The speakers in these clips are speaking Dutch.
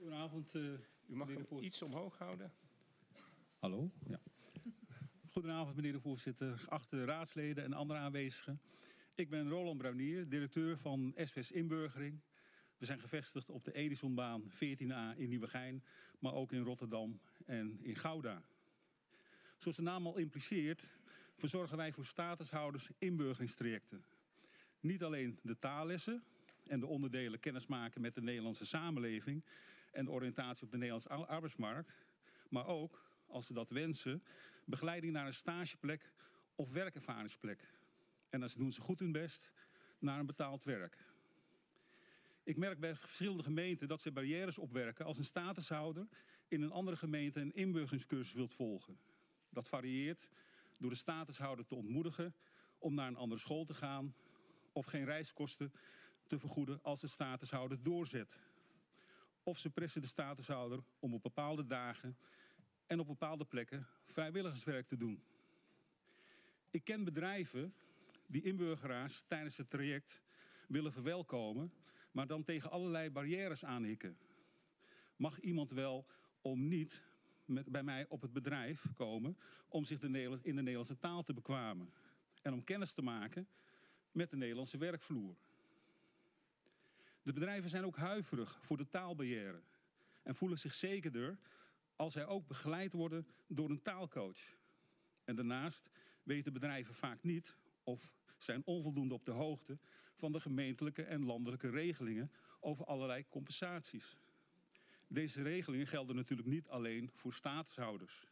Goedenavond. U mag hem iets omhoog houden. Hallo. Ja. Goedenavond, meneer de voorzitter, geachte raadsleden en andere aanwezigen. Ik ben Roland Brownier, directeur van SVS Inburgering. We zijn gevestigd op de Edisonbaan 14A in Nieuwegein, maar ook in Rotterdam en in Gouda. Zoals de naam al impliceert, verzorgen wij voor statushouders inburgeringstrajecten. Niet alleen de taallessen en de onderdelen kennismaken met de Nederlandse samenleving en de oriëntatie op de Nederlandse arbeidsmarkt, maar ook, als ze dat wensen, begeleiding naar een stageplek of werkervaringsplek. En dan doen ze goed hun best naar een betaald werk. Ik merk bij verschillende gemeenten dat ze barrières opwerken als een statushouder in een andere gemeente een inburgeringscursus wilt volgen. Dat varieert door de statushouder te ontmoedigen om naar een andere school te gaan of geen reiskosten te vergoeden als de statushouder doorzet. Of ze pressen de statushouder om op bepaalde dagen en op bepaalde plekken vrijwilligerswerk te doen. Ik ken bedrijven die inburgeraars tijdens het traject willen verwelkomen, maar dan tegen allerlei barrières aanhikken. Mag iemand wel om niet bij mij op het bedrijf komen om zich in de Nederlandse taal te bekwamen en om kennis te maken met de Nederlandse werkvloer. De bedrijven zijn ook huiverig voor de taalbarrière en voelen zich zekerder als zij ook begeleid worden door een taalcoach. En daarnaast weten bedrijven vaak niet of zijn onvoldoende op de hoogte van de gemeentelijke en landelijke regelingen over allerlei compensaties. Deze regelingen gelden natuurlijk niet alleen voor statushouders.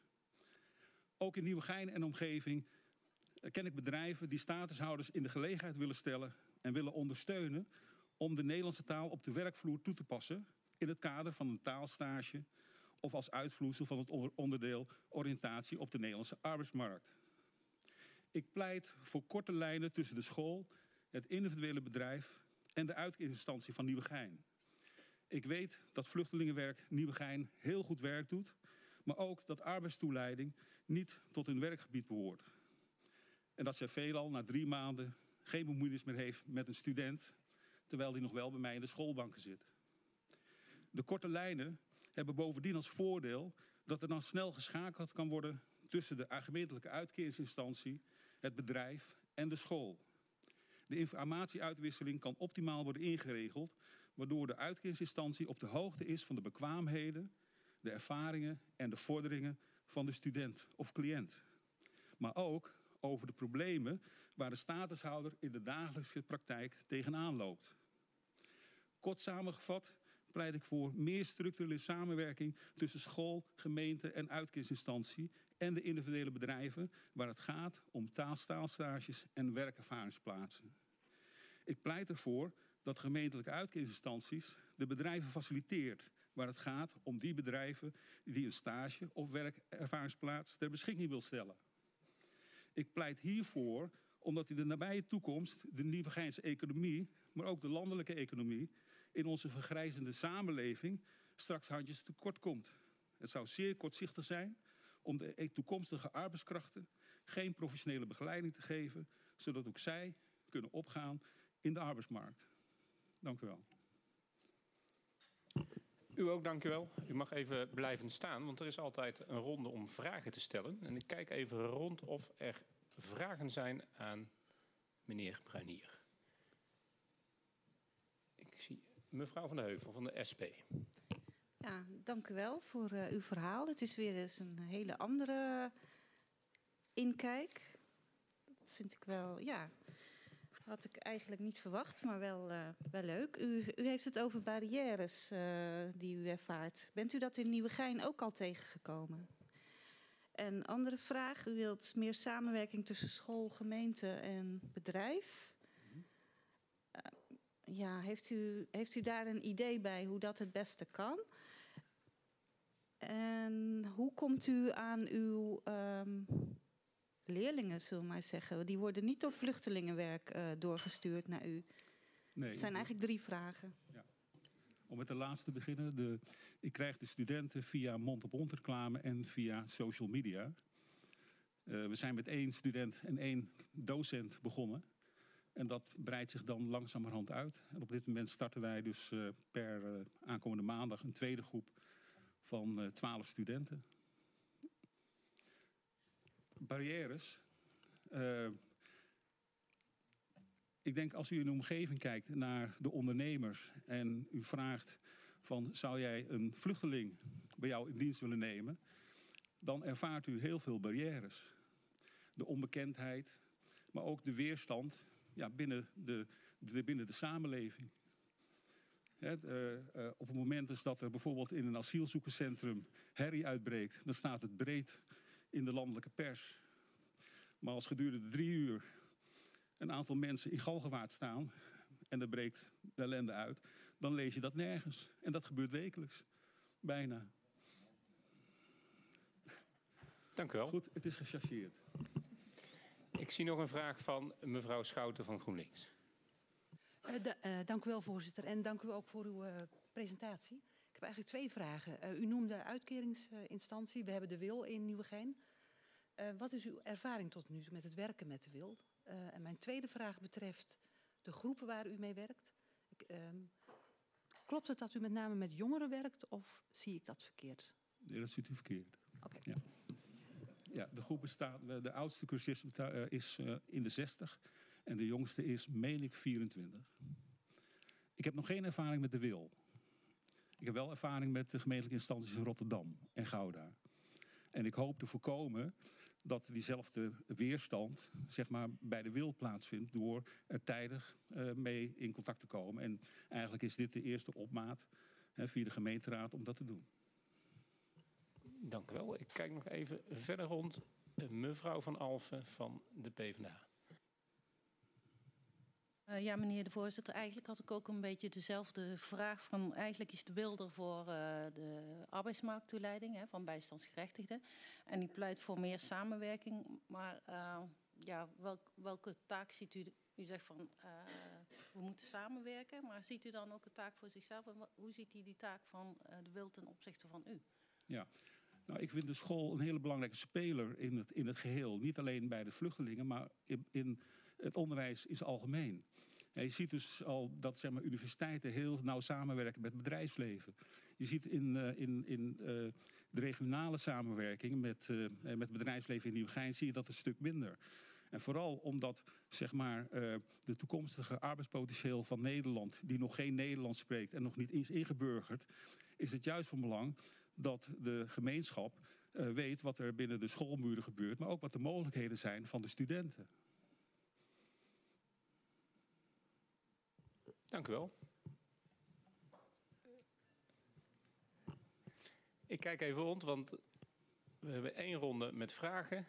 Ook in Nieuwegein en omgeving ken ik bedrijven die statushouders in de gelegenheid willen stellen en willen ondersteunen om de Nederlandse taal op de werkvloer toe te passen in het kader van een taalstage of als uitvloeisel van het onderdeel oriëntatie op de Nederlandse arbeidsmarkt. Ik pleit voor korte lijnen tussen de school, het individuele bedrijf en de uitkeringsinstantie van Nieuwegein. Ik weet dat vluchtelingenwerk Nieuwegein heel goed werk doet, maar ook dat arbeidstoeleiding niet tot hun werkgebied behoort. En dat zij veelal na 3 maanden geen bemoeienis meer heeft met een student, terwijl die nog wel bij mij in de schoolbanken zit. De korte lijnen hebben bovendien als voordeel dat er dan snel geschakeld kan worden tussen de gemeentelijke uitkeringsinstantie, het bedrijf en de school. De informatieuitwisseling kan optimaal worden ingeregeld, waardoor de uitkeringsinstantie op de hoogte is van de bekwaamheden, de ervaringen en de vorderingen van de student of cliënt. Maar ook over de problemen waar de statushouder in de dagelijkse praktijk tegenaan loopt. Kort samengevat pleit ik voor meer structurele samenwerking tussen school, gemeente en uitkeringsinstantie en de individuele bedrijven waar het gaat om taalstages en werkervaringsplaatsen. Ik pleit ervoor dat gemeentelijke uitkeringsinstanties de bedrijven faciliteert waar het gaat om die bedrijven die een stage of werkervaringsplaats ter beschikking wil stellen. Ik pleit hiervoor omdat in de nabije toekomst de Nieuwegeinse economie, maar ook de landelijke economie in onze vergrijzende samenleving straks handjes tekort komt. Het zou zeer kortzichtig zijn om de toekomstige arbeidskrachten geen professionele begeleiding te geven, zodat ook zij kunnen opgaan in de arbeidsmarkt. Dank u wel. U ook, dank u wel. U mag even blijven staan, want er is altijd een ronde om vragen te stellen. En ik kijk even rond of er vragen zijn aan meneer Brownier. Ik zie mevrouw Van de Heuvel van de SP. Ja, dank u wel voor uw verhaal. Het is weer eens een hele andere inkijk. Dat vind ik wel, ja, had ik eigenlijk niet verwacht, maar wel leuk. U heeft het over barrières die u ervaart. Bent u dat in Nieuwegein ook al tegengekomen? En andere vraag, u wilt meer samenwerking tussen school, gemeente en bedrijf. Ja, heeft u daar een idee bij hoe dat het beste kan? En hoe komt u aan uw leerlingen, zullen we maar zeggen? Die worden niet door vluchtelingenwerk doorgestuurd naar u. Nee, het zijn eigenlijk 3 vragen. Ja. Om met de laatste te beginnen. Ik krijg de studenten via mond-op-mond reclame en via social media. We zijn met 1 student en 1 docent begonnen. En dat breidt zich dan langzamerhand uit. En op dit moment starten wij dus per aankomende maandag een tweede groep van 12 studenten. Barrières. Ik denk als u in de omgeving kijkt naar de ondernemers en u vraagt van zou jij een vluchteling bij jou in dienst willen nemen, dan ervaart u heel veel barrières. De onbekendheid, maar ook de weerstand binnen de samenleving. Op het moment dus dat er bijvoorbeeld in een asielzoekerscentrum herrie uitbreekt, dan staat het breed in de landelijke pers. Maar als gedurende 3 uur een aantal mensen in Galgenwaard staan en er breekt de ellende uit, dan lees je dat nergens. En dat gebeurt wekelijks. Bijna. Dank u wel. Goed, het is gechargeerd. Ik zie nog een vraag van mevrouw Schouten van GroenLinks. Dank u wel, voorzitter. En dank u ook voor uw presentatie. Ik heb eigenlijk 2 vragen. U noemde uitkeringsinstantie. We hebben de WIL in Nieuwegein. Wat is uw ervaring tot nu met het werken met de WIL? En mijn tweede vraag betreft de groepen waar u mee werkt. Klopt het dat u met name met jongeren werkt of zie ik dat verkeerd? Nee, dat ziet u verkeerd. Oké. Ja. Ja, de groep bestaat, de oudste cursist is in de 60 en de jongste is, meen ik, 24. Ik heb nog geen ervaring met de WIL. Ik heb wel ervaring met de gemeentelijke instanties in Rotterdam en Gouda. En ik hoop te voorkomen dat diezelfde weerstand zeg maar, bij de WIL plaatsvindt door er tijdig mee in contact te komen. En eigenlijk is dit de eerste opmaat via de gemeenteraad om dat te doen. Dank u wel. Ik kijk nog even verder rond. Mevrouw van Alphen van de PvdA. Ja, meneer de voorzitter. Eigenlijk had ik ook een beetje dezelfde vraag. Eigenlijk is de WIL er voor de arbeidsmarkttoeleiding van bijstandsgerechtigden. En die pleit voor meer samenwerking. Maar welke taak ziet u? U zegt van we moeten samenwerken. Maar ziet u dan ook een taak voor zichzelf? En hoe ziet u die taak van de WIL ten opzichte van u? Ja. Nou, ik vind de school een hele belangrijke speler in het geheel. Niet alleen bij de vluchtelingen, maar in het onderwijs is algemeen. Ja, je ziet dus al dat zeg maar, universiteiten heel nauw samenwerken met het bedrijfsleven. Je ziet in de regionale samenwerking met het bedrijfsleven in Nieuwegein zie je dat een stuk minder. En vooral omdat zeg maar, de toekomstige arbeidspotentieel van Nederland, die nog geen Nederlands spreekt en nog niet is ingeburgerd, is het juist van belang dat de gemeenschap weet wat er binnen de schoolmuren gebeurt, maar ook wat de mogelijkheden zijn van de studenten. Dank u wel. Ik kijk even rond, want we hebben 1 ronde met vragen.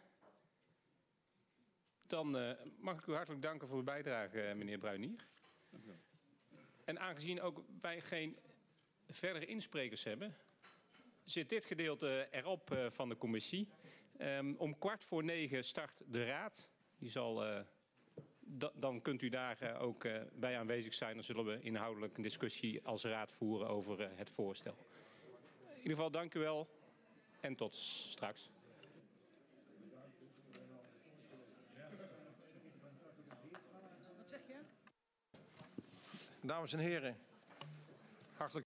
Dan mag ik u hartelijk danken voor uw bijdrage, meneer Bruynier. Dank u wel. En aangezien ook wij geen verdere insprekers hebben, zit dit gedeelte erop van de commissie. Om 8:45 start de raad. Die zal, dan kunt u daar ook bij aanwezig zijn. Dan zullen we inhoudelijk een discussie als raad voeren over het voorstel. In ieder geval dank u wel en tot straks. Dames en heren, hartelijk